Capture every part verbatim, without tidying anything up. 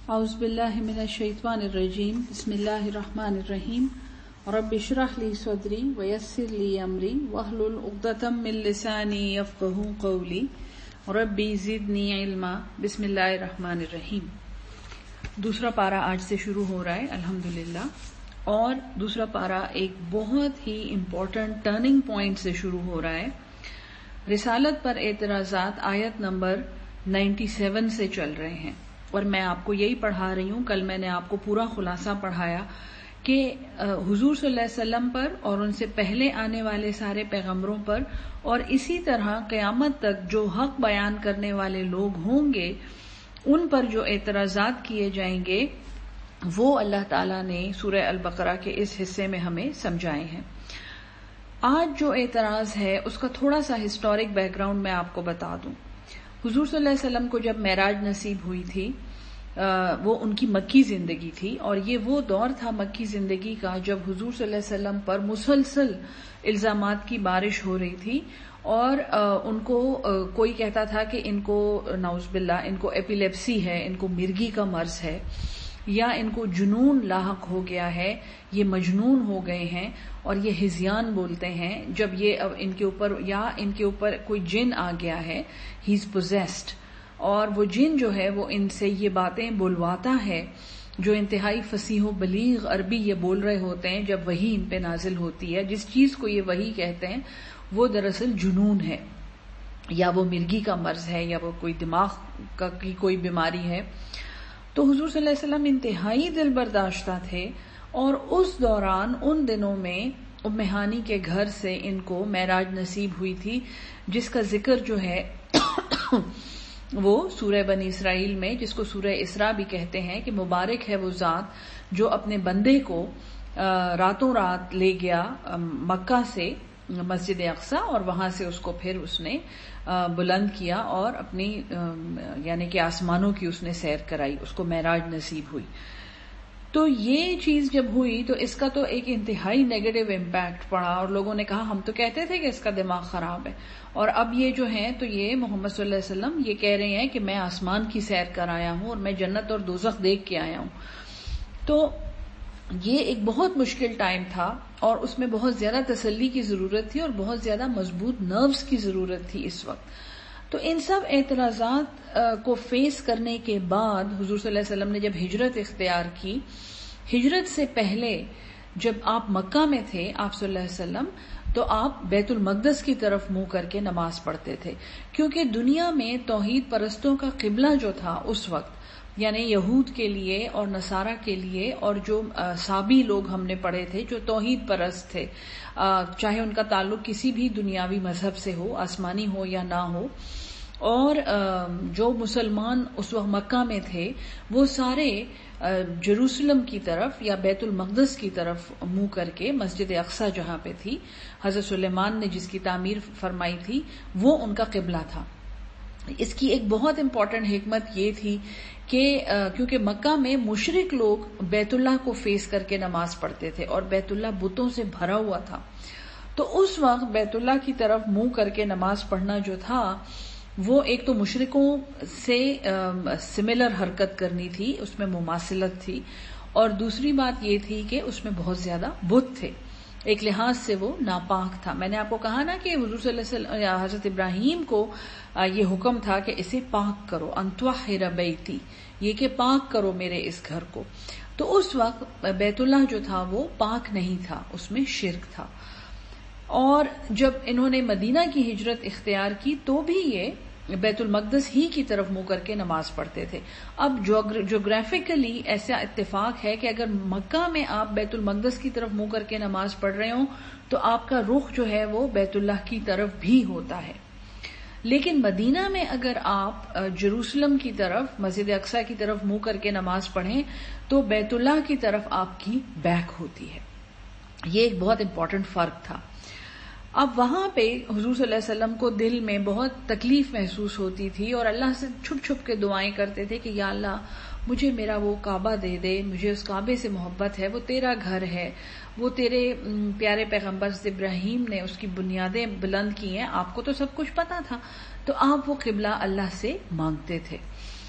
اعوذ باللہ من الشیطان الرجیم بسم اللہ الرحمن الرحیم رب اشرح لی صدری ویسر لی امری واحلل عقدۃ من لسانی یفقہوا قولی ربی زدنی علما بسم اللہ الرحمن الرحیم۔ دوسرا پارہ آج سے شروع ہو رہا ہے الحمدللہ، اور دوسرا پارہ ایک بہت ہی امپورٹنٹ ٹرننگ پوائنٹ سے شروع ہو رہا ہے۔ رسالت پر اعتراضات آیت نمبر نائنٹی سیون سے چل رہے ہیں، اور میں آپ کو یہی پڑھا رہی ہوں۔ کل میں نے آپ کو پورا خلاصہ پڑھایا کہ حضور صلی اللہ علیہ وسلم پر اور ان سے پہلے آنے والے سارے پیغمبروں پر اور اسی طرح قیامت تک جو حق بیان کرنے والے لوگ ہوں گے ان پر جو اعتراضات کیے جائیں گے وہ اللہ تعالیٰ نے سورہ البقرہ کے اس حصے میں ہمیں سمجھائے ہیں۔ آج جو اعتراض ہے اس کا تھوڑا سا ہسٹورک بیک گراؤنڈ میں آپ کو بتا دوں۔ حضور صلی اللہ علیہ وسلم کو جب معراج نصیب ہوئی تھی وہ ان کی مکی زندگی تھی، اور یہ وہ دور تھا مکی زندگی کا جب حضور صلی اللہ علیہ وسلم پر مسلسل الزامات کی بارش ہو رہی تھی، اور ان کو کوئی کہتا تھا کہ ان کو نعوذ باللہ ان کو ایپیلیپسی ہے، ان کو مرگی کا مرض ہے، یا ان کو جنون لاحق ہو گیا ہے، یہ مجنون ہو گئے ہیں، اور یہ ہذیان بولتے ہیں جب یہ اب ان کے اوپر یا ان کے اوپر کوئی جن آ گیا ہے، ہی از پوزیسڈ، اور وہ جن جو ہے وہ ان سے یہ باتیں بلواتا ہے جو انتہائی فصیح و بلیغ عربی یہ بول رہے ہوتے ہیں جب وحی ان پہ نازل ہوتی ہے۔ جس چیز کو یہ وحی کہتے ہیں وہ دراصل جنون ہے، یا وہ مرگی کا مرض ہے، یا وہ کوئی دماغ کا کی کوئی بیماری ہے۔ تو حضور صلی اللہ علیہ وسلم انتہائی دل برداشتہ تھے، اور اس دوران ان دنوں میں ام ہانی کے گھر سے ان کو معراج نصیب ہوئی تھی، جس کا ذکر جو ہے وہ سورہ بنی اسرائیل میں، جس کو سورہ اسراء بھی کہتے ہیں، کہ مبارک ہے وہ ذات جو اپنے بندے کو راتوں رات لے گیا مکہ سے مسجد اقصیٰ، اور وہاں سے اس کو پھر اس نے بلند کیا اور اپنی یعنی کہ آسمانوں کی اس نے سیر کرائی، اس کو معراج نصیب ہوئی۔ تو یہ چیز جب ہوئی تو اس کا تو ایک انتہائی نیگیٹو امپیکٹ پڑا، اور لوگوں نے کہا ہم تو کہتے تھے کہ اس کا دماغ خراب ہے، اور اب یہ جو ہیں تو یہ محمد صلی اللہ علیہ وسلم یہ کہہ رہے ہیں کہ میں آسمان کی سیر کر آیا ہوں اور میں جنت اور دوزخ دیکھ کے آیا ہوں۔ تو یہ ایک بہت مشکل ٹائم تھا، اور اس میں بہت زیادہ تسلی کی ضرورت تھی اور بہت زیادہ مضبوط نروز کی ضرورت تھی اس وقت۔ تو ان سب اعتراضات کو فیس کرنے کے بعد حضور صلی اللہ علیہ وسلم نے جب ہجرت اختیار کی، ہجرت سے پہلے جب آپ مکہ میں تھے آپ صلی اللہ علیہ وسلم، تو آپ بیت المقدس کی طرف منہ کر کے نماز پڑھتے تھے، کیونکہ دنیا میں توحید پرستوں کا قبلہ جو تھا اس وقت، یعنی یہود کے لیے اور نصارہ کے لیے، اور جو سابی لوگ ہم نے پڑھے تھے جو توحید پرست تھے، چاہے ان کا تعلق کسی بھی دنیاوی مذہب سے ہو، آسمانی ہو یا نہ ہو، اور جو مسلمان اس وقت مکہ میں تھے وہ سارے جیروسلم کی طرف یا بیت المقدس کی طرف منہ کر کے، مسجد اقصیٰ جہاں پہ تھی حضرت سلیمان نے جس کی تعمیر فرمائی تھی وہ ان کا قبلہ تھا۔ اس کی ایک بہت امپورٹنٹ حکمت یہ تھی کہ کیونکہ مکہ میں مشرک لوگ بیت اللہ کو فیس کر کے نماز پڑھتے تھے، اور بیت اللہ بتوں سے بھرا ہوا تھا، تو اس وقت بیت اللہ کی طرف منہ کر کے نماز پڑھنا جو تھا وہ ایک تو مشرکوں سے سملر حرکت کرنی تھی، اس میں مماثلت تھی، اور دوسری بات یہ تھی کہ اس میں بہت زیادہ بت تھے، ایک لحاظ سے وہ ناپاک تھا۔ میں نے آپ کو کہا نا کہ حضور صلی اللہ علیہ وسلم حضرت ابراہیم کو یہ حکم تھا کہ اسے پاک کرو، ان طہر بیتی، یہ کہ پاک کرو میرے اس گھر کو۔ تو اس وقت بیت اللہ جو تھا وہ پاک نہیں تھا، اس میں شرک تھا، اور جب انہوں نے مدینہ کی ہجرت اختیار کی تو بھی یہ بیت المقدس ہی کی طرف منہ کر کے نماز پڑھتے تھے۔ اب جغرافیکلی ایسا اتفاق ہے کہ اگر مکہ میں آپ بیت المقدس کی طرف منہ کر کے نماز پڑھ رہے ہوں تو آپ کا رخ جو ہے وہ بیت اللہ کی طرف بھی ہوتا ہے، لیکن مدینہ میں اگر آپ جیروسلم کی طرف مسجد اقصیٰ کی طرف منہ کر کے نماز پڑھیں تو بیت اللہ کی طرف آپ کی بیک ہوتی ہے۔ یہ ایک بہت امپورٹنٹ فرق تھا۔ اب وہاں پہ حضور صلی اللہ علیہ وسلم کو دل میں بہت تکلیف محسوس ہوتی تھی، اور اللہ سے چھپ چھپ کے دعائیں کرتے تھے کہ یا اللہ مجھے میرا وہ کعبہ دے دے، مجھے اس کعبے سے محبت ہے، وہ تیرا گھر ہے، وہ تیرے پیارے پیغمبر ابراہیم نے اس کی بنیادیں بلند کی ہیں، آپ کو تو سب کچھ پتا تھا، تو آپ وہ قبلہ اللہ سے مانگتے تھے۔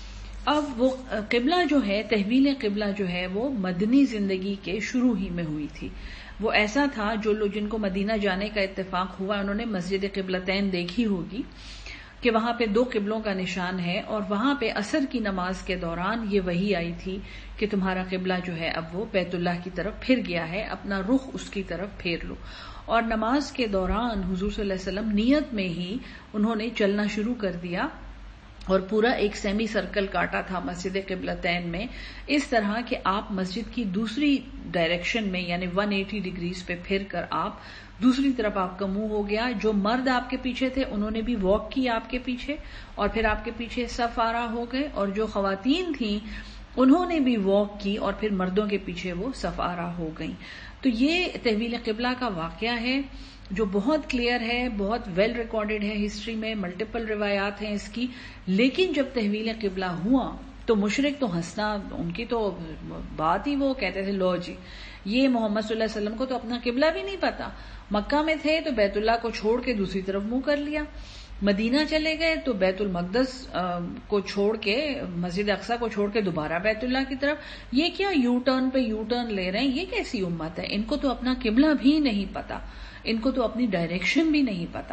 اب وہ قبلہ جو ہے، تحویل قبلہ جو ہے وہ مدنی زندگی کے شروع ہی میں ہوئی تھی. وہ ایسا تھا جو لوگ جن کو مدینہ جانے کا اتفاق ہوا انہوں نے مسجد قبلتین دیکھی ہوگی کہ وہاں پہ دو قبلوں کا نشان ہے، اور وہاں پہ عصر کی نماز کے دوران یہ وحی آئی تھی کہ تمہارا قبلہ جو ہے اب وہ بیت اللہ کی طرف پھر گیا ہے، اپنا رخ اس کی طرف پھیر لو. اور نماز کے دوران حضور صلی اللہ علیہ وسلم نیت میں ہی انہوں نے چلنا شروع کر دیا اور پورا ایک سیمی سرکل کاٹا تھا مسجد قبلتین میں، اس طرح کہ آپ مسجد کی دوسری ڈائریکشن میں یعنی ایک سو اسی ڈگریز پہ پھر کر آپ دوسری طرف آپ کا منہ ہو گیا. جو مرد آپ کے پیچھے تھے انہوں نے بھی واک کی آپ کے پیچھے، اور پھر آپ کے پیچھے صف آرا ہو گئے، اور جو خواتین تھیں انہوں نے بھی واک کی اور پھر مردوں کے پیچھے وہ صف آرا ہو گئیں. تو یہ تحویل قبلہ کا واقعہ ہے جو بہت کلیئر ہے، بہت ویل ریکارڈڈ ہے ہسٹری میں، ملٹیپل روایات ہیں اس کی. لیکن جب تحویل قبلہ ہوا تو مشرک تو ہنسنا، ان کی تو بات ہی وہ کہتے تھے لو جی یہ محمد صلی اللہ علیہ وسلم کو تو اپنا قبلہ بھی نہیں پتا. مکہ میں تھے تو بیت اللہ کو چھوڑ کے دوسری طرف منہ کر لیا، مدینہ چلے گئے تو بیت المقدس کو چھوڑ کے، مسجد اقصی کو چھوڑ کے دوبارہ بیت اللہ کی طرف. یہ کیا یو ٹرن پہ یو ٹرن لے رہے ہیں؟ یہ کیسی امت ہے؟ ان کو تو اپنا قبلہ بھی نہیں پتا، ان کو تو اپنی ڈائریکشن بھی نہیں پتا.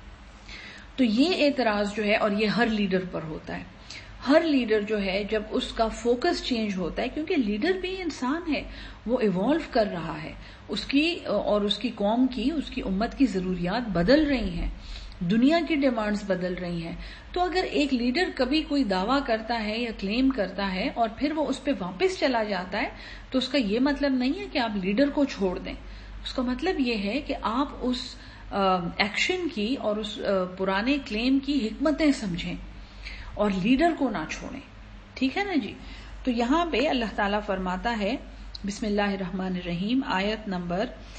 تو یہ اعتراض جو ہے، اور یہ ہر لیڈر پر ہوتا ہے. ہر لیڈر جو ہے جب اس کا فوکس چینج ہوتا ہے، کیونکہ لیڈر بھی انسان ہے، وہ ایوالو کر رہا ہے، اس کی اور اس کی قوم کی، اس کی امت کی ضروریات بدل رہی ہیں، دنیا کی ڈیمانڈز بدل رہی ہیں. تو اگر ایک لیڈر کبھی کوئی دعویٰ کرتا ہے یا کلیم کرتا ہے اور پھر وہ اس پہ واپس چلا جاتا ہے تو اس کا یہ مطلب نہیں ہے کہ آپ لیڈر کو چھوڑ دیں. اس کا مطلب یہ ہے کہ آپ اس ایکشن کی اور اس پرانے کلیم کی حکمتیں سمجھیں اور لیڈر کو نہ چھوڑیں. ٹھیک ہے نا جی. تو یہاں پہ اللہ تعالیٰ فرماتا ہے بسم اللہ الرحمن الرحیم، آیت نمبر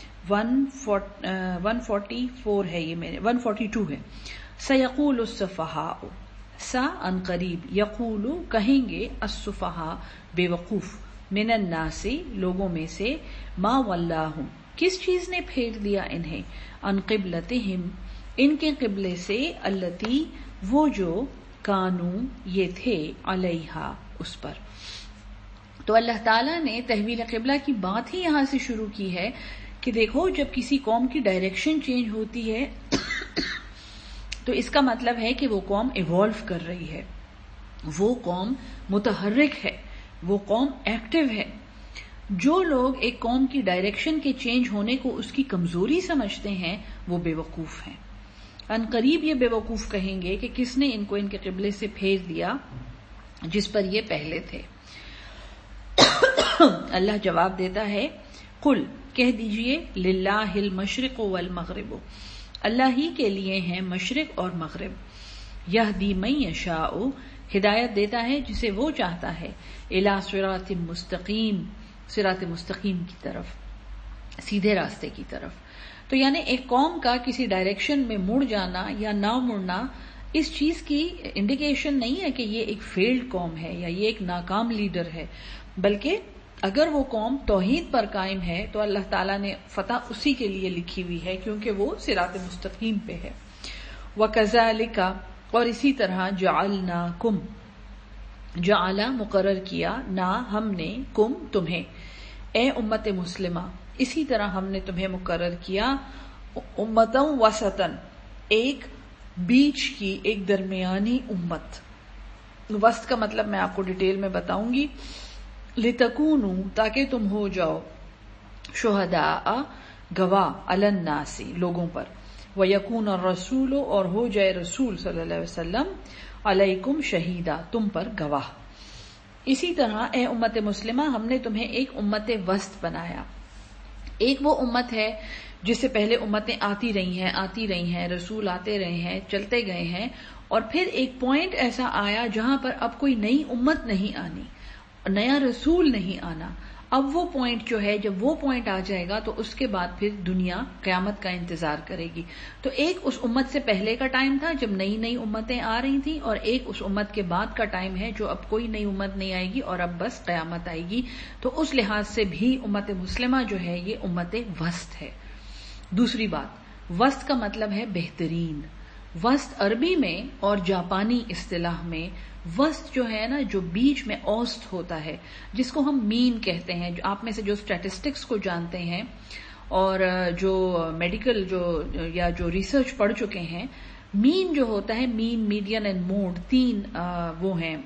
ون فورٹی فور ہے، یہ میرے ون فورٹی ٹو ہے. سَيَقُولُ السُّفَهَاءُ، سا ان قریب، یقول کہیں گے، السفہاء بے وقوف، من الناس لوگوں میں سے، ما ولاہم کس چیز نے پھیر دیا انہیں، ان قبلتہم ان کے قبلے سے، التی وہ جو، کانو یہ تھے، علیہا اس پر. تو اللہ تعالیٰ نے تحویل قبلہ کی بات ہی یہاں سے شروع کی ہے کہ دیکھو جب کسی قوم کی ڈائریکشن چینج ہوتی ہے تو اس کا مطلب ہے کہ وہ قوم ایوالو کر رہی ہے، وہ قوم متحرک ہے، وہ قوم ایکٹیو ہے. جو لوگ ایک قوم کی ڈائریکشن کے چینج ہونے کو اس کی کمزوری سمجھتے ہیں وہ بے وقوف ہیں. ان قریب یہ بے وقوف کہیں گے کہ کس نے ان کو ان کے قبلے سے پھیر دیا جس پر یہ پہلے تھے. اللہ جواب دیتا ہے، قل کہہ دیجئے، للہ المشرق والمغرب اللہ ہی کے لیے ہیں مشرق اور مغرب. یہدی من یشاء ہدایت دیتا ہے جسے وہ چاہتا ہے، الی صراط مستقیم صراط مستقیم کی طرف، سیدھے راستے کی طرف. تو یعنی ایک قوم کا کسی ڈائریکشن میں مڑ جانا یا نہ مڑنا اس چیز کی انڈیکیشن نہیں ہے کہ یہ ایک فیلڈ قوم ہے یا یہ ایک ناکام لیڈر ہے، بلکہ اگر وہ قوم توحید پر قائم ہے تو اللہ تعالیٰ نے فتح اسی کے لیے لکھی ہوئی ہے کیونکہ وہ صراط مستقیم پہ ہے. وَكَذَلِكَ اور اسی طرح، جعلناکم جعل مقرر کیا، نا ہم نے، کم تمہیں، اے امت مسلمہ اسی طرح ہم نے تمہیں مقرر کیا، امتاً وسطاً ایک بیچ کی، ایک درمیانی امت. وسط کا مطلب میں آپ کو ڈیٹیل میں بتاؤں گی. لِتَكُونُوا تاکہ تم ہو جاؤ، شہداء گواہ، علی الناس لوگوں پر، وَيَكُونَ الرَّسُولُ اور ہو جائے رسول صلی اللہ علیہ وسلم، علیکم شہیدہ تم پر گواہ. اسی طرح اے امت مسلمہ ہم نے تمہیں ایک امت وسط بنایا. ایک وہ امت ہے جس سے پہلے امتیں آتی رہی ہیں آتی رہی ہیں رسول آتے رہے ہیں، چلتے گئے ہیں، اور پھر ایک پوائنٹ ایسا آیا جہاں پر اب کوئی نئی امت نہیں آنی، نیا رسول نہیں آنا. اب وہ پوائنٹ جو ہے، جب وہ پوائنٹ آ جائے گا تو اس کے بعد پھر دنیا قیامت کا انتظار کرے گی. تو ایک اس امت سے پہلے کا ٹائم تھا جب نئی نئی امتیں آ رہی تھیں، اور ایک اس امت کے بعد کا ٹائم ہے جو اب کوئی نئی امت نہیں آئے گی اور اب بس قیامت آئے گی. تو اس لحاظ سے بھی امت مسلمہ جو ہے یہ امت وسط ہے. دوسری بات، وسط کا مطلب ہے بہترین، وسط عربی میں اور جاپانی اصطلاح میں وسط جو ہے نا، جو بیچ میں اوسط ہوتا ہے، جس کو ہم مین کہتے ہیں. جو آپ میں سے جو اسٹیٹسٹکس کو جانتے ہیں اور جو میڈیکل جو یا جو ریسرچ پڑھ چکے ہیں، مین جو ہوتا ہے، مین، میڈین اینڈ موڈ، تین آ, وہ ہیں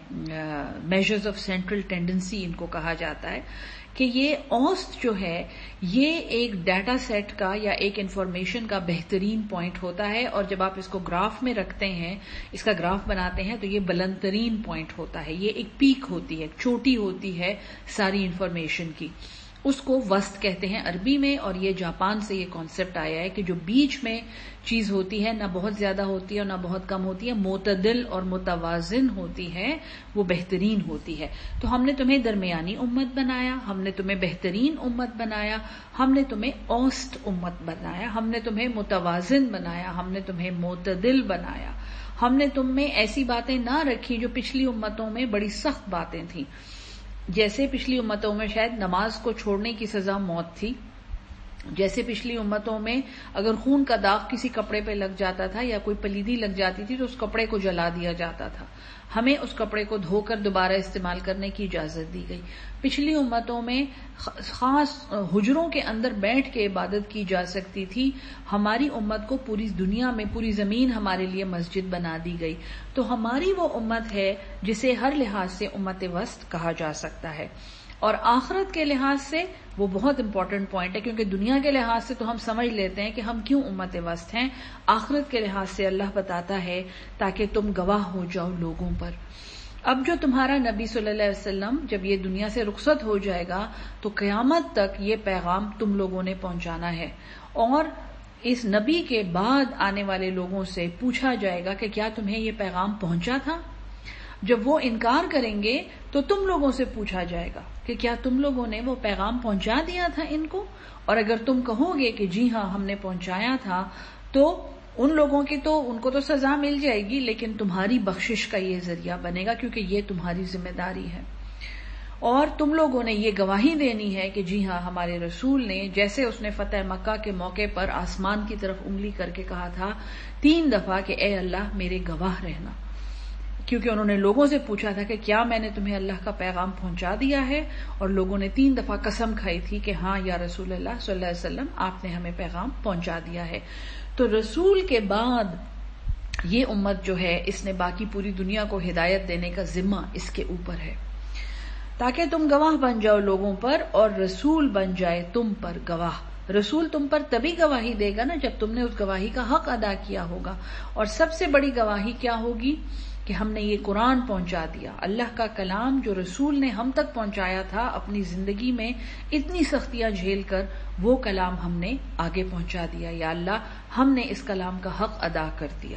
میجرز آف سینٹرل ٹینڈنسی ان کو کہا جاتا ہے، کہ یہ اوسط جو ہے یہ ایک ڈیٹا سیٹ کا یا ایک انفارمیشن کا بہترین پوائنٹ ہوتا ہے، اور جب آپ اس کو گراف میں رکھتے ہیں، اس کا گراف بناتے ہیں، تو یہ بلند ترین پوائنٹ ہوتا ہے. یہ ایک پیک ہوتی ہے، ایک چوٹی ہوتی ہے ساری انفارمیشن کی. اس کو وسط کہتے ہیں عربی میں، اور یہ جاپان سے یہ کانسیپٹ آیا ہے کہ جو بیچ میں چیز ہوتی ہے، نہ بہت زیادہ ہوتی ہے اور نہ بہت کم ہوتی ہے، معتدل اور متوازن ہوتی ہے، وہ بہترین ہوتی ہے. تو ہم نے تمہیں درمیانی امت بنایا، ہم نے تمہیں بہترین امت بنایا، ہم نے تمہیں اوسط امت بنایا، ہم نے تمہیں متوازن بنایا، ہم نے تمہیں معتدل بنایا. ہم نے تم میں ایسی باتیں نہ رکھی جو پچھلی امتوں میں بڑی سخت باتیں تھیں. جیسے پچھلی امتوں میں شاید نماز کو چھوڑنے کی سزا موت تھی، جیسے پچھلی امتوں میں اگر خون کا داغ کسی کپڑے پہ لگ جاتا تھا یا کوئی پلیدی لگ جاتی تھی تو اس کپڑے کو جلا دیا جاتا تھا. ہمیں اس کپڑے کو دھو کر دوبارہ استعمال کرنے کی اجازت دی گئی. پچھلی امتوں میں خاص حجروں کے اندر بیٹھ کے عبادت کی جا سکتی تھی. ہماری امت کو پوری دنیا میں، پوری زمین ہمارے لیے مسجد بنا دی گئی. تو ہماری وہ امت ہے جسے ہر لحاظ سے امت وسط کہا جا سکتا ہے. اور آخرت کے لحاظ سے وہ بہت امپورٹنٹ پوائنٹ ہے، کیونکہ دنیا کے لحاظ سے تو ہم سمجھ لیتے ہیں کہ ہم کیوں امت وسط ہیں. آخرت کے لحاظ سے اللہ بتاتا ہے تاکہ تم گواہ ہو جاؤ لوگوں پر. اب جو تمہارا نبی صلی اللہ علیہ وسلم جب یہ دنیا سے رخصت ہو جائے گا تو قیامت تک یہ پیغام تم لوگوں نے پہنچانا ہے، اور اس نبی کے بعد آنے والے لوگوں سے پوچھا جائے گا کہ کیا تمہیں یہ پیغام پہنچا تھا. جب وہ انکار کریں گے تو تم لوگوں سے پوچھا جائے گا کہ کیا تم لوگوں نے وہ پیغام پہنچا دیا تھا ان کو. اور اگر تم کہو گے کہ جی ہاں ہم نے پہنچایا تھا، تو ان لوگوں کی تو ان کو تو سزا مل جائے گی، لیکن تمہاری بخشش کا یہ ذریعہ بنے گا، کیونکہ یہ تمہاری ذمہ داری ہے. اور تم لوگوں نے یہ گواہی دینی ہے کہ جی ہاں ہمارے رسول نے، جیسے اس نے فتح مکہ کے موقع پر آسمان کی طرف انگلی کر کے کہا تھا تین دفعہ کہ اے اللہ میرے گواہ رہنا، کیونکہ انہوں نے لوگوں سے پوچھا تھا کہ کیا میں نے تمہیں اللہ کا پیغام پہنچا دیا ہے، اور لوگوں نے تین دفعہ قسم کھائی تھی کہ ہاں یا رسول اللہ صلی اللہ علیہ وسلم آپ نے ہمیں پیغام پہنچا دیا ہے. تو رسول کے بعد یہ امت جو ہے، اس نے باقی پوری دنیا کو ہدایت دینے کا ذمہ اس کے اوپر ہے، تاکہ تم گواہ بن جاؤ لوگوں پر اور رسول بن جائے تم پر گواہ. رسول تم پر تبھی گواہی دے گا نا جب تم نے اس گواہی کا حق ادا کیا ہوگا. اور سب سے بڑی گواہی کیا ہوگی کہ ہم نے یہ قرآن پہنچا دیا، اللہ کا کلام جو رسول نے ہم تک پہنچایا تھا اپنی زندگی میں اتنی سختیاں جھیل کر، وہ کلام ہم نے آگے پہنچا دیا. یا اللہ ہم نے اس کلام کا حق ادا کر دیا.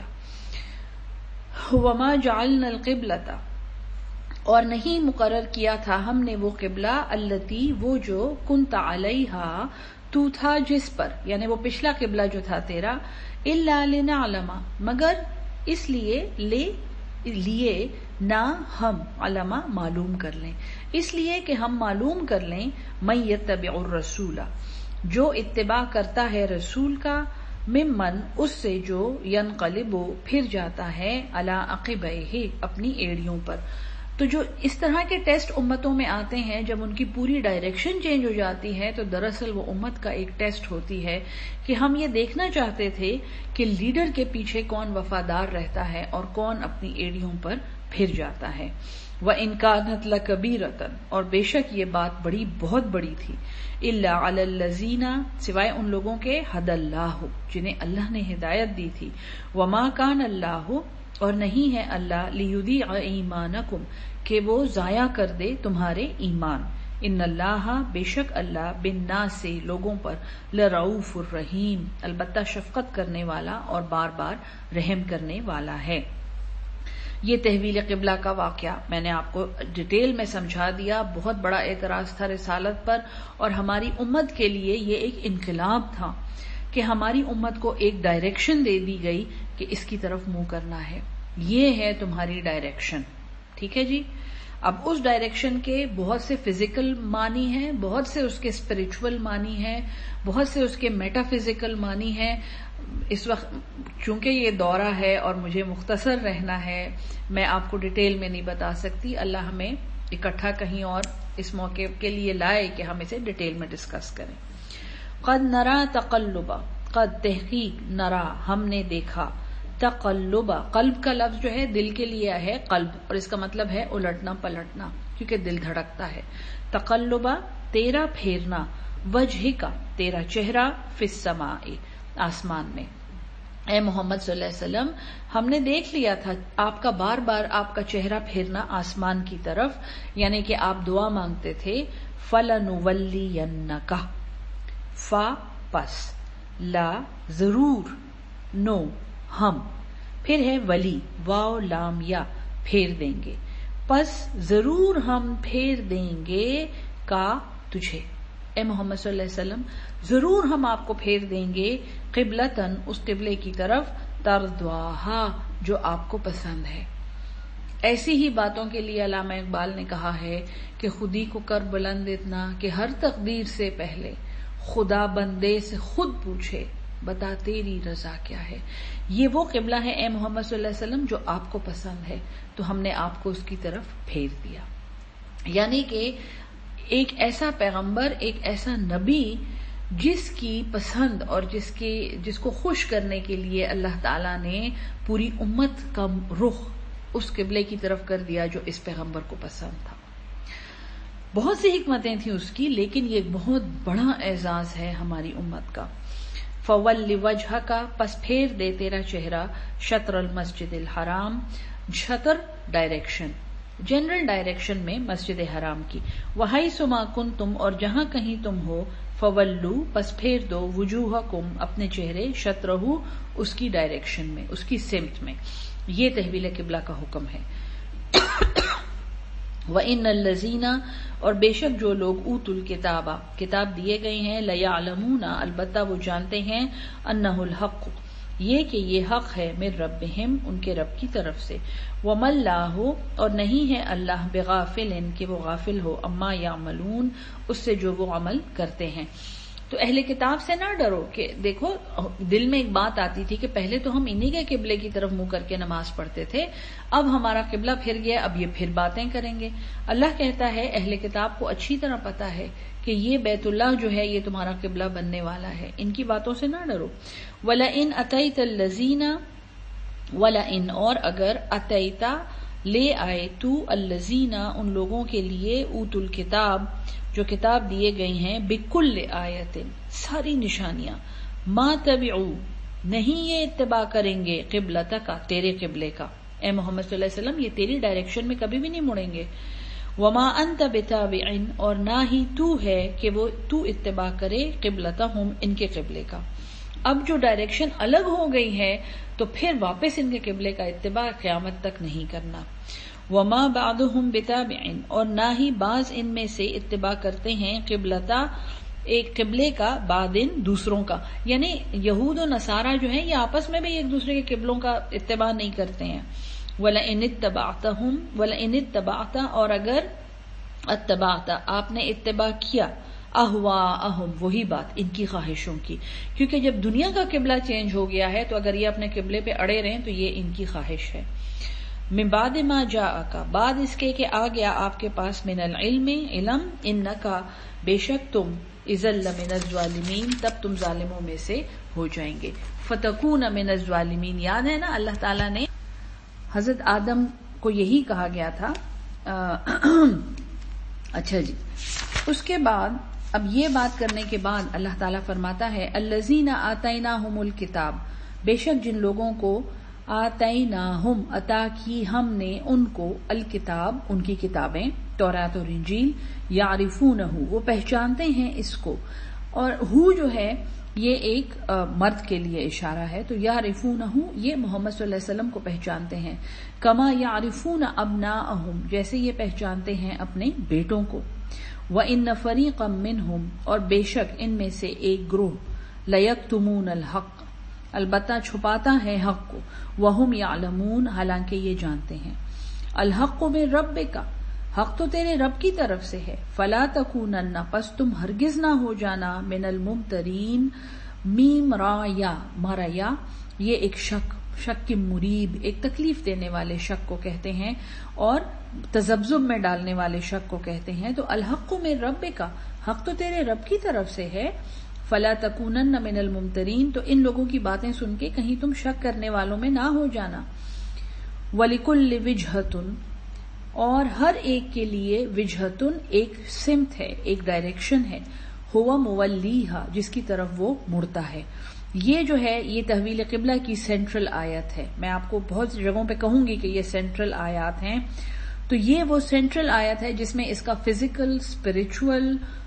وَمَا جَعَلْنَا الْقِبْلَةَ، اور نہیں مقرر کیا تھا ہم نے وہ قبلہ، التی وہ جو، کنت علیہا تو تھا جس پر، یعنی وہ پچھلا قبلہ جو تھا تیرا، الا لنعلم مگر اس لیے، لے لیے نہ ہم، علما معلوم کر لیں، اس لیے کہ ہم معلوم کر لیں، من یتبع الرسول جو اتباع کرتا ہے رسول کا، ممن اس سے جو، ینقلب پھر جاتا ہے، علی عقبیہ اپنی ایڑیوں پر. تو جو اس طرح کے ٹیسٹ امتوں میں آتے ہیں جب ان کی پوری ڈائریکشن چینج ہو جاتی ہے، تو دراصل وہ امت کا ایک ٹیسٹ ہوتی ہے کہ ہم یہ دیکھنا چاہتے تھے کہ لیڈر کے پیچھے کون وفادار رہتا ہے اور کون اپنی ایڑیوں پر پھر جاتا ہے. وَإِنْ كَانَتْ لَكَبِيرَةً اور بے شک یہ بات بڑی بہت بڑی تھی، إِلَّا عَلَى الَّذِينَ سوائے ان لوگوں کے، هَدَى اللَّهُ جنہیں اللہ نے ہدایت دی تھی، وَمَا كَانَ اللَّهُ اور نہیں ہے اللہ، لِيُضِيعَ ایمانکم کہ وہ ضائع کر دے تمہارے ایمان. ان اللہ بے شک اللہ، بالناس لوگوں پر، لرؤوف الرحیم البتہ شفقت کرنے والا اور بار بار رحم کرنے والا ہے. یہ تحویل قبلہ کا واقعہ میں نے آپ کو ڈیٹیل میں سمجھا دیا. بہت بڑا اعتراض تھا رسالت پر، اور ہماری امت کے لیے یہ ایک انقلاب تھا کہ ہماری امت کو ایک ڈائریکشن دے دی گئی کہ اس کی طرف منہ کرنا ہے، یہ ہے تمہاری ڈائریکشن. ٹھیک ہے جی. اب اس ڈائریکشن کے بہت سے فزیکل معنی ہیں، بہت سے اس کے اسپرچول معنی ہیں، بہت سے اس کے میٹا فزیکل معنی ہیں. اس وقت چونکہ یہ دورہ ہے اور مجھے مختصر رہنا ہے، میں آپ کو ڈیٹیل میں نہیں بتا سکتی. اللہ ہمیں اکٹھا کہیں اور اس موقع کے لیے لائے کہ ہم اسے ڈیٹیل میں ڈسکس کریں. قد نرا تقلبا، قد تحقیق، نرا ہم نے دیکھا، تقلبا قلب کا لفظ جو ہے دل کے لیے ہے قلب، اور اس کا مطلب ہے الٹنا پلٹنا، کیونکہ دل دھڑکتا ہے. تقلبا تیرا پھیرنا، وجہ کا تیرا چہرہ، فی السماء آسمان میں. اے محمد صلی اللہ علیہ وسلم ہم نے دیکھ لیا تھا آپ کا بار بار آپ کا چہرہ پھیرنا آسمان کی طرف، یعنی کہ آپ دعا مانگتے تھے فَلَنُوَلِّيَنَّكَ، فا پس، لا ضرور، نو ہم، پھر ہے ولی، واو لام یا، پھیر دیں گے، پس ضرور ہم پھیر دیں گے کا تجھے. اے محمد صلی اللہ علیہ وسلم ضرور ہم آپ کو پھیر دیں گے قبلتن اس قبلے کی طرف، ترضواہا جو آپ کو پسند ہے. ایسی ہی باتوں کے لیے علامہ اقبال نے کہا ہے کہ خودی کو کر بلند اتنا کہ ہر تقدیر سے پہلے خدا بندے سے خود پوچھے بتا تیری رضا کیا ہے. یہ وہ قبلہ ہے اے محمد صلی اللہ علیہ وسلم جو آپ کو پسند ہے، تو ہم نے آپ کو اس کی طرف پھیر دیا. یعنی کہ ایک ایسا پیغمبر، ایک ایسا نبی جس کی پسند اور جس کی جس کو خوش کرنے کے لیے اللہ تعالیٰ نے پوری امت کا رخ اس قبلے کی طرف کر دیا جو اس پیغمبر کو پسند تھا. بہت سی حکمتیں تھیں اس کی، لیکن یہ بہت بڑا اعزاز ہے ہماری امت کا. فَوَلِّ وَجْهَكَ پس پھیر دے تیرا چہرہ، شطر المسجد الحرام، شطر ڈائریکشن، جنرل ڈائریکشن میں مسجد حرام کی. وَحَيْثُ مَا كُنْتُمْ اور جہاں کہیں تم ہو، فَوَلُّوا پس پھیر دو، وجوہکم اپنے چہرے، شطرہو اس کی ڈائریکشن میں، اس کی سمت میں. یہ تحویل قبلہ کا حکم ہے. وَإِنَّ الَّذِينَ اور بے شک جو لوگ اوتوا الکتاب کتاب دیے گئے ہیں، لَيَعْلَمُونَ البتہ وہ جانتے ہیں، أَنَّهُ الْحَقُّ یہ کہ یہ حق ہے، من ربہم ان کے رب کی طرف سے. وَمَا اللَّهُ اور نہیں ہے اللہ بغافل کہ وہ غافل ہو، اما یعملون اس سے جو وہ عمل کرتے ہیں. تو اہل کتاب سے نہ ڈرو کہ دیکھو دل میں ایک بات آتی تھی کہ پہلے تو ہم انہی کے قبلے کی طرف منہ کر کے نماز پڑھتے تھے، اب ہمارا قبلہ پھر گیا، اب یہ پھر باتیں کریں گے. اللہ کہتا ہے اہل کتاب کو اچھی طرح پتا ہے کہ یہ بیت اللہ جو ہے یہ تمہارا قبلہ بننے والا ہے، ان کی باتوں سے نہ ڈرو. وَلَئِنْ أَتَيْتَ الَّذِينَ وَلَئِنْ اور اگر أَتَيْتَ لے آئے تو الَّذِينَ ان لوگوں کے لیے اوتوا الکتاب جو کتاب دیے گئے ہیں، بِكُلِّ آیَةٍ ساری نشانیاں، ما تبعو نہیں یہ اتباع کریں گے، قبلتک تیرے قبلے کا. اے محمد صلی اللہ علیہ وسلم یہ تیری ڈائریکشن میں کبھی بھی نہیں مڑیں گے. وما انت بتابع اور نہ ہی تو ہے کہ وہ تو اتباع کرے، قبلتہم ان کے قبلے کا. اب جو ڈائریکشن الگ ہو گئی ہے تو پھر واپس ان کے قبلے کا اتباع قیامت تک نہیں کرنا. وما بعضهم بتابع اور نہ ہی بعض ان میں سے اتباع کرتے ہیں، قبلتا ایک قبلے کا، بعد ان دوسروں کا. یعنی یہود و نصارہ جو ہیں یہ آپس میں بھی ایک دوسرے کے قبلوں کا اتباع نہیں کرتے ہیں. وَلَئِنِ اتَّبَعْتَهُمْ وَلَئِنِ اتَّبَعْتَ اور اگر اتبعت آپ نے اتباع کیا، اہواءہم وہی بات ان کی خواہشوں کی، کیونکہ جب دنیا کا قبلہ چینج ہو گیا ہے تو اگر یہ اپنے قبلے پہ اڑے رہیں تو یہ ان کی خواہش ہے. من بعد ما جاءک بعد اس کے کہ آ گیا آپ کے پاس، من العلم علم، انکا بے شک تم، اذا لمن الظالمین تب تم ظالموں میں سے ہو جائیں گے. فتکون من الظالمین یاد ہے نا اللہ تعالیٰ نے حضرت آدم کو یہی کہا گیا تھا. اچھا جی، اس کے بعد اب یہ بات کرنے کے بعد اللہ تعالیٰ فرماتا ہے الذین آتیناہم الکتاب بے شک جن لوگوں کو آتیناہم عطا کی ہم نے ان کو، الکتاب ان کی کتابیں تورات اور انجیل، یعرفونہ وہ پہچانتے ہیں اس کو. اور ہو جو ہے یہ ایک مرد کے لیے اشارہ ہے، تو یعرفونہ یہ محمد صلی اللہ علیہ وسلم کو پہچانتے ہیں. کما یعرفون ابناءہم جیسے یہ پہچانتے ہیں اپنے بیٹوں کو. وَإِنَّ فَرِيقًا مِّنْهُمْ اور بے شک ان میں سے ایک گروہ، لَيَكْتُمُونَ الْحَقَّ البتہ چھپاتا ہے حق کو، وَهُمْ يَعْلَمُونَ حالانکہ یہ جانتے ہیں. الحق من ربک حق تو تیرے رب کی طرف سے ہے. فلا تکونن پس تم ہرگز نہ ہو جانا من الممترین. میم را یا مارا یا یہ ایک شک شک کی مریب ایک تکلیف دینے والے شک کو کہتے ہیں اور تذبذب میں ڈالنے والے شک کو کہتے ہیں. تو الحق من ربک حق تو تیرے رب کی طرف سے ہے. فلا تکونن من الممترین تو ان لوگوں کی باتیں سن کے کہیں تم شک کرنے والوں میں نہ ہو جانا. وَلِكُلِّ وِجْهَةٌ اور ہر ایک کے لیے وجہتن ایک سمت ہے ایک ڈائریکشن ہے. ہوا مولیہا جس کی طرف وہ مڑتا ہے. یہ جو ہے یہ تحویل قبلہ کی سینٹرل آیت ہے. میں آپ کو بہت جگہوں پہ کہوں گی کہ یہ سینٹرل آیات ہیں. تو یہ وہ سینٹرل آیت ہے جس میں اس کا فزیکل اسپرچل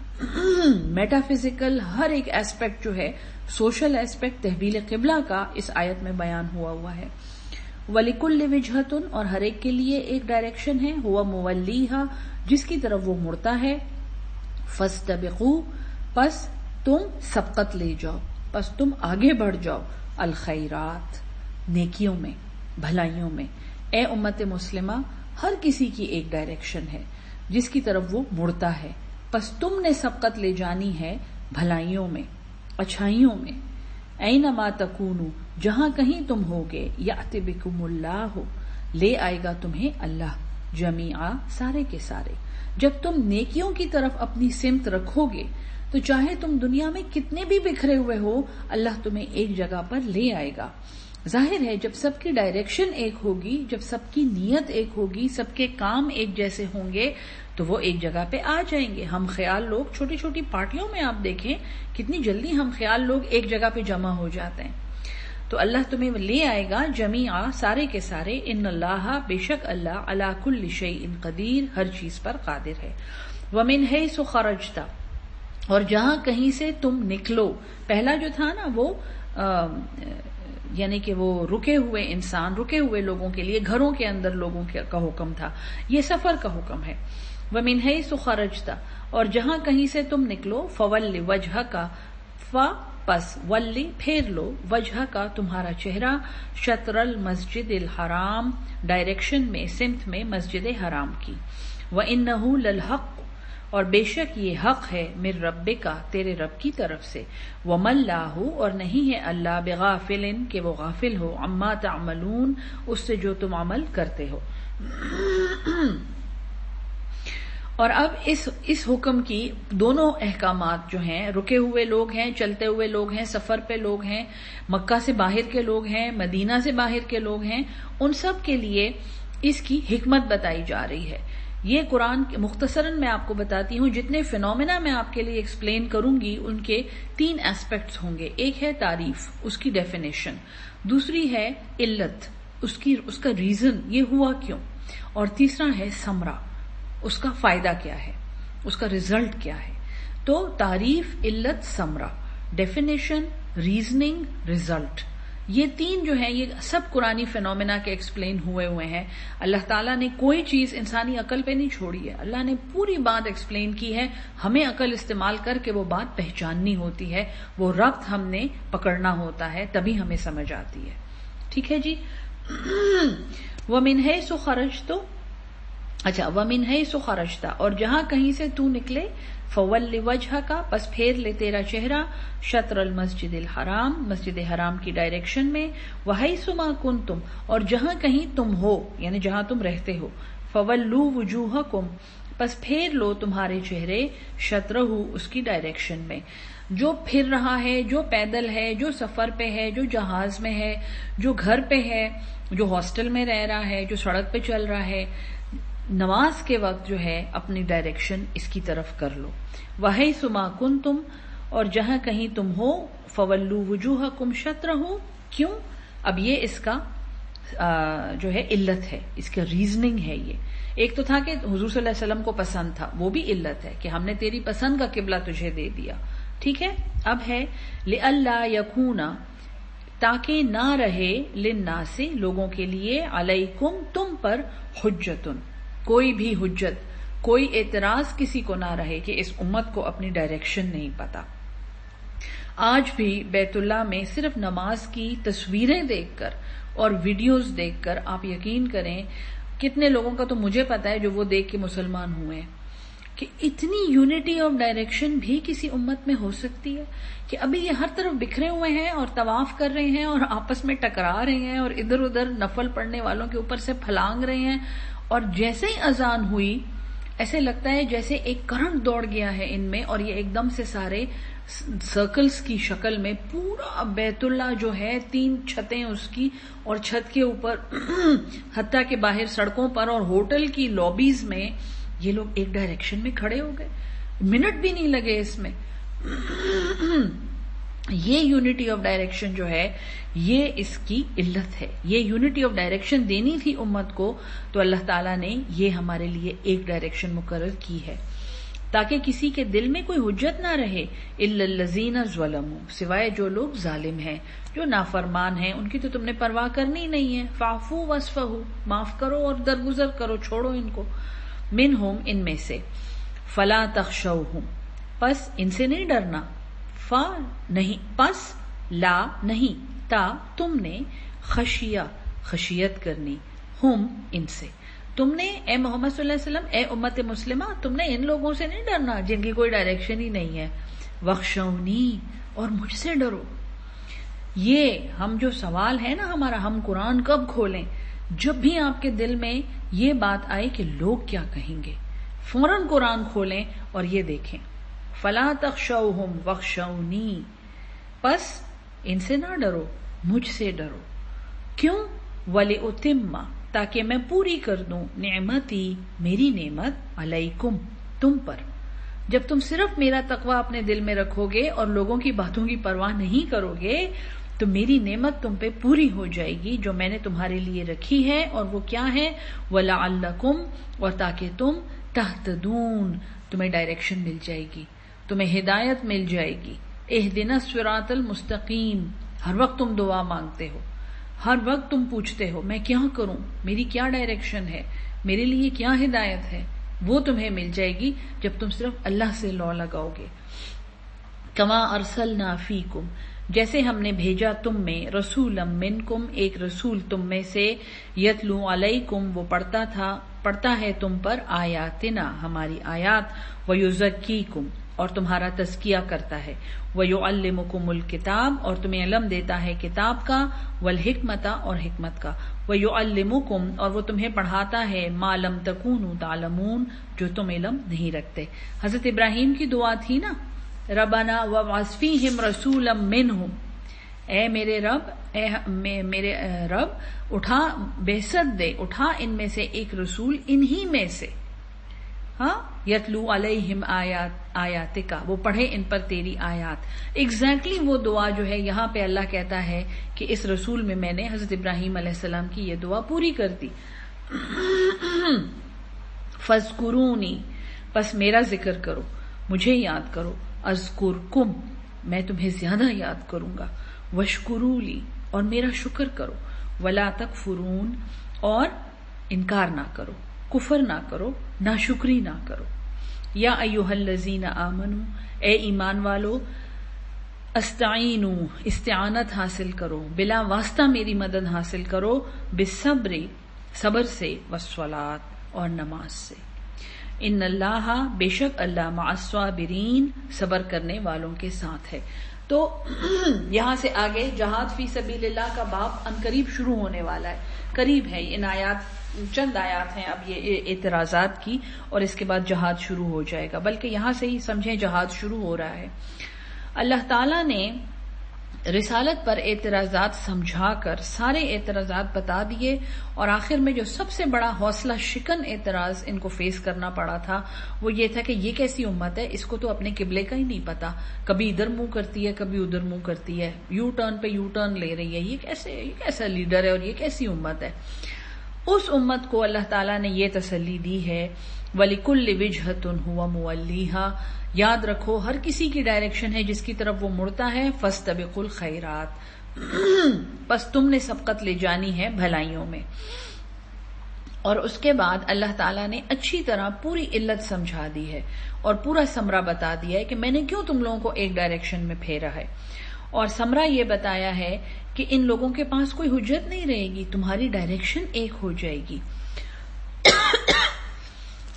میٹا فزیکل ہر ایک ایسپیکٹ جو ہے سوشل ایسپیکٹ تحویل قبلہ کا اس آیت میں بیان ہوا ہوا ہے. وَلِكُلِّ وِجْهَةٌ اور ہر ایک کے لیے ایک ڈائریکشن ہے. ہوا مولیہا جس کی طرف وہ مڑتا ہے. فَاسْتَبِقُوا پس تم سبقت لے جاؤ پس تم آگے بڑھ جاؤ الخیرات نیکیوں میں بھلائیوں میں. اے امت مسلمہ ہر کسی کی ایک ڈائریکشن ہے جس کی طرف وہ مڑتا ہے. پس تم نے سبقت لے جانی ہے بھلائیوں میں اچھائیوں میں. اینما تکونوا جہاں کہیں تم ہوگے یأتی بکم اللہ لے آئے گا تمہیں اللہ جمیعا سارے کے سارے. جب تم نیکیوں کی طرف اپنی سمت رکھو گے تو چاہے تم دنیا میں کتنے بھی بکھرے ہوئے ہو اللہ تمہیں ایک جگہ پر لے آئے گا. ظاہر ہے جب سب کی ڈائریکشن ایک ہوگی جب سب کی نیت ایک ہوگی سب کے کام ایک جیسے ہوں گے تو وہ ایک جگہ پہ آ جائیں گے. ہم خیال لوگ چھوٹی چھوٹی پارٹیوں میں آپ دیکھیں کتنی جلدی ہم خیال لوگ ایک جگہ پہ جمع ہو جاتے ہیں. تو اللہ تمہیں لے آئے گا جمیعا سارے کے سارے. ان اللہ بے شک اللہ علی کل شیء قدیر ہر چیز پر قادر ہے. ومن حیث خرجت اور جہاں کہیں سے تم نکلو. پہلا جو تھا نا وہ آ, یعنی کہ وہ رکے ہوئے انسان رکے ہوئے لوگوں کے لیے گھروں کے اندر لوگوں کا حکم تھا. یہ سفر کا حکم ہے. ومن حیث خرجت اور جہاں کہیں سے تم نکلو فول وجہک ف پس ولی پھیر لو وجہ کا تمہارا چہرہ شطر المسجد الحرام ڈائریکشن میں سمت میں مسجد حرام کی. وَإِنَّهُ لَلْحَقُّ اور بے شک یہ حق ہے من ربک تیرے رب کی طرف سے. وَمَا اللَّهُ اور نہیں ہے اللہ بغافل کہ وہ غافل ہو عما تعملون اس سے جو تم عمل کرتے ہو. اور اب اس اس حکم کی دونوں احکامات جو ہیں رکے ہوئے لوگ ہیں چلتے ہوئے لوگ ہیں سفر پہ لوگ ہیں مکہ سے باہر کے لوگ ہیں مدینہ سے باہر کے لوگ ہیں ان سب کے لیے اس کی حکمت بتائی جا رہی ہے. یہ قرآن مختصراً میں آپ کو بتاتی ہوں جتنے فینومینا میں آپ کے لیے ایکسپلین کروں گی ان کے تین ایسپیکٹس ہوں گے. ایک ہے تعریف اس کی ڈیفینیشن دوسری ہے علت اس کی اس کا ریزن یہ ہوا کیوں اور تیسرا ہے ثمرہ اس کا فائدہ کیا ہے اس کا ریزلٹ کیا ہے. تو تعریف علت ثمرہ ڈیفینیشن ریزننگ ریزلٹ یہ تین جو ہیں یہ سب قرآنی فینومینا کے ایکسپلین ہوئے ہوئے ہیں. اللہ تعالیٰ نے کوئی چیز انسانی عقل پہ نہیں چھوڑی ہے. اللہ نے پوری بات ایکسپلین کی ہے. ہمیں عقل استعمال کر کے وہ بات پہچاننی ہوتی ہے وہ ربط ہم نے پکڑنا ہوتا ہے تبھی ہمیں سمجھ آتی ہے. ٹھیک ہے جی. وَمِنْ حَيْثُ خَرَجْتُ اچھا وَمِنْ حَيْثُ خَرَجْتَ اور جہاں کہیں سے تو نکلے فَوَلِّ وَجْهَكَ پس پھیر لے تیرا چہرہ شطر المسجد الحرام مسجد حرام کی ڈائریکشن میں. وَحَيْثُ مَا كُنْتُمْ اور جہاں کہیں تم ہو یعنی جہاں تم رہتے ہو فَوَلُّوا وُجُوهَكُمْ پس پھیر لو تمہارے چہرے شطرہ اس کی ڈائریکشن میں. جو پھر رہا ہے جو پیدل ہے جو سفر پہ ہے جو جہاز میں ہے جو گھر پہ ہے جو ہاسٹل میں رہ رہا ہے جو سڑک پہ چل رہا ہے نماز کے وقت جو ہے اپنی ڈائریکشن اس کی طرف کر لو. وَحَيْثُ مَا كُنْتُمْ اور جہاں کہیں تم ہو فَوَلُّوا وُجُوهَكُمْ شَطْرَهُ کیوں. اب یہ اس کا جو ہے علت ہے اس کا ریزننگ ہے. یہ ایک تو تھا کہ حضور صلی اللہ علیہ وسلم کو پسند تھا وہ بھی علت ہے کہ ہم نے تیری پسند کا قبلہ تجھے دے دیا. ٹھیک ہے. اب ہے لِأَلَّا يَكُونَ تاکہ نہ رہے للناس لوگوں کے لیے علیکم تم پر حجتن کوئی بھی حجت کوئی اعتراض کسی کو نہ رہے کہ اس امت کو اپنی ڈائریکشن نہیں پتا. آج بھی بیت اللہ میں صرف نماز کی تصویریں دیکھ کر اور ویڈیوز دیکھ کر آپ یقین کریں کتنے لوگوں کا تو مجھے پتا ہے جو وہ دیکھ کے مسلمان ہوئے ہیں کہ اتنی یونٹی آف ڈائریکشن بھی کسی امت میں ہو سکتی ہے کہ ابھی یہ ہر طرف بکھرے ہوئے ہیں اور طواف کر رہے ہیں اور آپس میں ٹکرا رہے ہیں اور ادھر ادھر نفل پڑھنے والوں کے اوپر سے پھلانگ رہے ہیں، اور جیسے ہی اذان ہوئی ایسے لگتا ہے جیسے ایک کرنٹ دوڑ گیا ہے ان میں، اور یہ ایک دم سے سارے سرکلز کی شکل میں پورا بیت اللہ جو ہے، تین چھتیں اس کی، اور چھت کے اوپر حتیٰ کہ باہر سڑکوں پر اور ہوٹل کی لابیز میں یہ لوگ ایک ڈائریکشن میں کھڑے ہو گئے، منٹ بھی نہیں لگے اس میں۔ یہ یونٹی آف ڈائریکشن جو ہے یہ اس کی علت ہے، یہ یونٹی آف ڈائریکشن دینی تھی امت کو، تو اللہ تعالیٰ نے یہ ہمارے لیے ایک ڈائریکشن مقرر کی ہے تاکہ کسی کے دل میں کوئی حجت نہ رہے، الا الذین ظلموا، سوائے جو لوگ ظالم ہیں، جو نافرمان ہیں، ان کی تو تم نے پرواہ کرنی نہیں ہے، فاعفوا واصفحوا، معاف کرو اور درگزر کرو، چھوڑو ان کو، منہم، ان میں سے، فلا تخشوہم، پس ان سے نہیں ڈرنا، فا نہیں، پس لا نہیں، تا تم نے، خشیہ خشیت کرنی، ہم ان سے، تم نے اے محمد صلی اللہ علیہ وسلم، اے امت مسلمہ، تم نے ان لوگوں سے نہیں ڈرنا جن کی کوئی ڈائریکشن ہی نہیں ہے، وخشونی، اور مجھ سے ڈرو۔ یہ ہم جو سوال ہے نا ہمارا، ہم قرآن کب کھولیں؟ جب بھی آپ کے دل میں یہ بات آئے کہ لوگ کیا کہیں گے، فوراً قرآن کھولیں اور یہ دیکھیں، فلا تخشوہم وخشونی، پس ان سے نہ ڈرو، مجھ سے ڈرو، کیوں؟ وَلِأُتِمَّ، تاکہ میں پوری کر دوں، نعمتی، میری نعمت، علیکم، تم پر۔ جب تم صرف میرا تقوی اپنے دل میں رکھو گے اور لوگوں کی باتوں کی پرواہ نہیں کرو گے تو میری نعمت تم پہ پوری ہو جائے گی جو میں نے تمہارے لیے رکھی ہے، اور وہ کیا ہے؟ وَلَعَلَّكُمْ، اور تاکہ تم تہتدون، تمہیں ڈائریکشن مل جائے گی، تمہیں ہدایت مل جائے گی۔ اہدنا الصراط المستقیم، ہر وقت تم دعا مانگتے ہو، ہر وقت تم پوچھتے ہو میں کیا کروں، میری کیا ڈائریکشن ہے، میرے لیے کیا ہدایت ہے، وہ تمہیں مل جائے گی جب تم صرف اللہ سے لو لگاؤ گے۔ کما ارسلنا فیکم، جیسے ہم نے بھیجا تم میں، رسولا منکم، ایک رسول تم میں سے، یتلو علیکم، وہ پڑھتا تھا پڑھتا ہے تم پر، آیاتنا، ہماری آیات، ویزکیکم، اور تمہارا تزکیہ کرتا ہے، وَيُعَلِّمُكُمُ الْكِتَابَ، اور تمہیں علم دیتا ہے کتاب کا، وَالْحِکْمَةَ، اور حکمت کا، وَيُعَلِّمُكُمْ، اور وہ تمہیں پڑھاتا ہے، مَا لَمْ تَكُونُوا تَعْلَمُونَ، جو تم علم نہیں رکھتے۔ حضرت ابراہیم کی دعا تھی نا، ربنا وابعث فیہم رسولا منہم، اے میرے رب، اے میرے رب، اٹھا بعثت دے، اٹھا ان میں سے ایک رسول، انہی میں سے، ہاں، یتلو علیہم آیات آیاتکا، وہ پڑھے ان پر تیری آیات۔ ایگزیکٹلی وہ دعا جو ہے یہاں پہ اللہ کہتا ہے کہ اس رسول میں میں نے حضرت ابراہیم علیہ السلام کی یہ دعا پوری کر دی۔ فاذکرونی، پس میرا ذکر کرو، مجھے یاد کرو، اذکرکم، میں تمہیں زیادہ یاد کروں گا، واشکرولی، اور میرا شکر کرو، ولا تکفرون، اور انکار نہ کرو، کفر نہ کرو، ناشکری نہ کرو۔ یا ایھا الذین آمنو، اے ایمان والو، استعینو، استعانت حاصل کرو، بلا واسطہ میری مدد حاصل کرو، بالصبر، صبر سے، والصلاۃ، اور نماز سے۔ ان اللہ، بے شک اللہ، مع الصابرین، صبر کرنے والوں کے ساتھ ہے۔ تو یہاں سے آگے جہاد فی سبیل اللہ کا باب عنقریب شروع ہونے والا ہے، قریب ہے، ان آیات چند آیات ہیں اب یہ اعتراضات کی، اور اس کے بعد جہاد شروع ہو جائے گا، بلکہ یہاں سے ہی سمجھیں جہاد شروع ہو رہا ہے۔ اللہ تعالیٰ نے رسالت پر اعتراضات سمجھا کر سارے اعتراضات بتا دیے، اور آخر میں جو سب سے بڑا حوصلہ شکن اعتراض ان کو فیس کرنا پڑا تھا وہ یہ تھا کہ یہ کیسی امت ہے، اس کو تو اپنے قبلے کا ہی نہیں پتا، کبھی ادھر منہ کرتی ہے کبھی ادھر منہ کرتی ہے، یو ٹرن پہ یو ٹرن لے رہی ہے، یہ کیسے، یہ کیسا لیڈر ہے اور یہ کیسی امت ہے۔ اس امت کو اللہ تعالیٰ نے یہ تسلی دی ہے، وَلِكُلِّ وِجْهَةٌ هُوَ مُوَلِّيهَا، یاد رکھو ہر کسی کی ڈائریکشن ہے جس کی طرف وہ مڑتا ہے، فَاسْتَبِقُوا الْخَيْرَاتِ، بس تم نے سبقت لے جانی ہے بھلائیوں میں۔ اور اس کے بعد اللہ تعالیٰ نے اچھی طرح پوری علت سمجھا دی ہے اور پورا ثمرہ بتا دیا ہے کہ میں نے کیوں تم لوگوں کو ایک ڈائریکشن میں پھیرا ہے، اور ثمرہ یہ بتایا ہے کہ ان لوگوں کے پاس کوئی حجت نہیں رہے گی، تمہاری ڈائریکشن ایک ہو جائے گی۔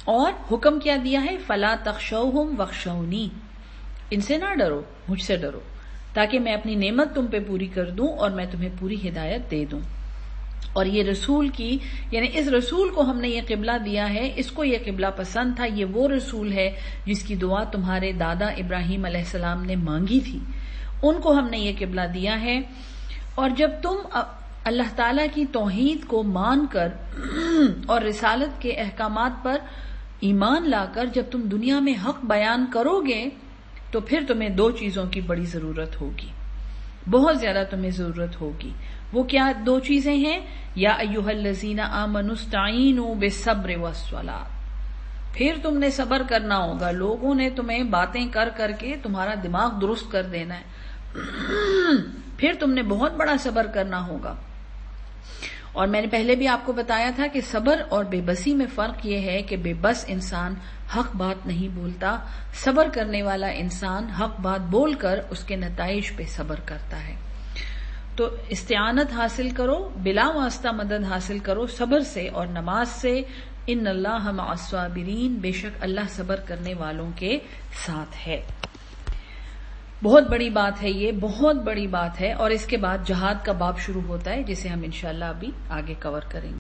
اور حکم کیا دیا ہے؟ فلا تخشوہم واخشونی، ان سے نہ ڈرو، مجھ سے ڈرو، تاکہ میں اپنی نعمت تم پہ پوری کر دوں اور میں تمہیں پوری ہدایت دے دوں۔ اور یہ رسول کی، یعنی اس رسول کو ہم نے یہ قبلہ دیا ہے، اس کو یہ قبلہ پسند تھا، یہ وہ رسول ہے جس کی دعا تمہارے دادا ابراہیم علیہ السلام نے مانگی تھی، ان کو ہم نے یہ قبلہ دیا ہے۔ اور جب تم اللہ تعالیٰ کی توحید کو مان کر اور رسالت کے احکامات پر ایمان لا کر جب تم دنیا میں حق بیان کرو گے تو پھر تمہیں دو چیزوں کی بڑی ضرورت ہوگی، بہت زیادہ تمہیں ضرورت ہوگی۔ وہ کیا دو چیزیں ہیں؟ یا ایھا الذین آمنوا استعینوا بالصبر والصلاۃ، پھر تم نے صبر کرنا ہوگا، لوگوں نے تمہیں باتیں کر کر کے تمہارا دماغ درست کر دینا ہے، پھر تم نے بہت بڑا صبر کرنا ہوگا۔ اور میں نے پہلے بھی آپ کو بتایا تھا کہ صبر اور بے بسی میں فرق یہ ہے کہ بے بس انسان حق بات نہیں بولتا، صبر کرنے والا انسان حق بات بول کر اس کے نتائج پہ صبر کرتا ہے۔ تو استعانت حاصل کرو، بلا واسطہ مدد حاصل کرو صبر سے اور نماز سے۔ ان اللہ مع الصابرین، بے شک اللہ صبر کرنے والوں کے ساتھ ہے۔ بہت بڑی بات ہے، یہ بہت بڑی بات ہے۔ اور اس کے بعد جہاد کا باب شروع ہوتا ہے جسے ہم انشاءاللہ ابھی آگے کور کریں گے۔